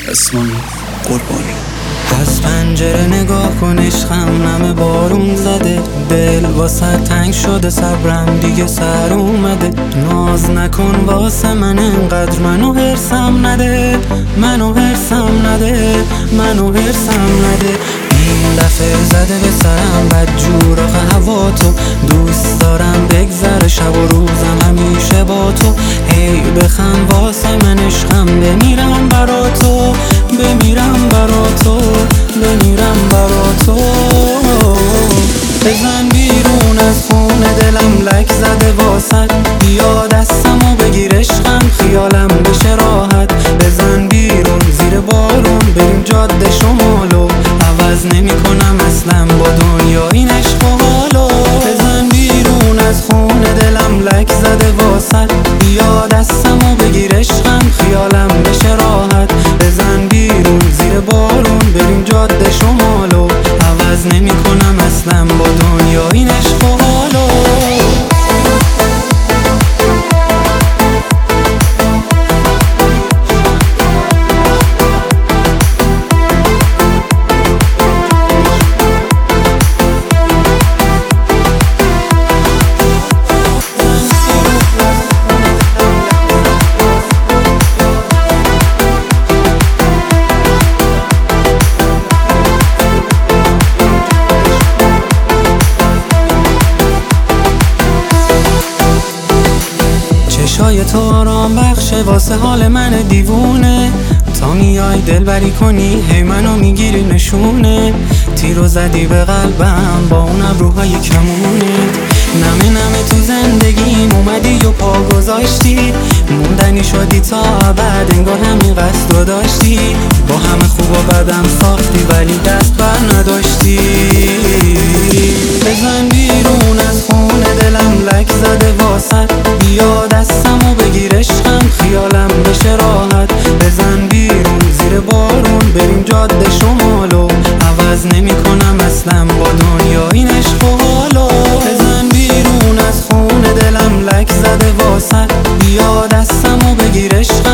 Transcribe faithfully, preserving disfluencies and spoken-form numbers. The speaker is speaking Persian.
اسمانی قربانی. از پنجره نگاه کن عشقم، نمه بارون زده، دل واسه تنگ شده، صبرم دیگه سر اومده. ناز نکن واسه من انقدر، منو هرسم نده، منو هرسم نده، منو هرسم نده. این دفعه زده به سرم بدجور آخه هوا تو، دوست دارم بگذره شب و روزم همیشه با تو. هی بخند واسه من عشقم، بمیرم برا تو، بمیرم برا تو، بمیرم برا تو. بزن بیرون از خونه دلم لک زده واسد، بیا دستمو بگیر عشقم خیالم بشه راحت. بزن بیرون زیر بارون بریم جاده شمالو، عوض نمی کنم اصلا با دنیا این عشق و حالو. بزن بیرون از خونه دلم لک زده واسد، بیا دستمو بگیر عشقم خیالم بشه راحت. بزن بیرون زیر بارون بریم جاده شمالو، عوض نمی کنم اصلا با دنیا این عشق و حالو. چشای تو آرام بخشه واسه حال من دیوونه، تا میای دلبری کنی هی منو میگیری نشونه. تیرو زدی به قلبم با اون ابروهای کمونه، نمه نمه تو زندگیم اومدی و پا گذاشتی، موندنی شدی تا ابد انگار همین قصد داشتی. با همه خوب و بدم ساختی ولی دست بر نداشتی. بزن بیرون از خونه دلم لک زده واسد، بیا دستمو بگیر عشقم خیالم بشه راحت. بزن بیرون زیر بارون بریم جاده شمالو، عوض نمی کنم اصلا با دنیا این عشق و حالو. بزن بیرون از خونه دلم لک زده واسد، بیا دستمو بگیر عشقم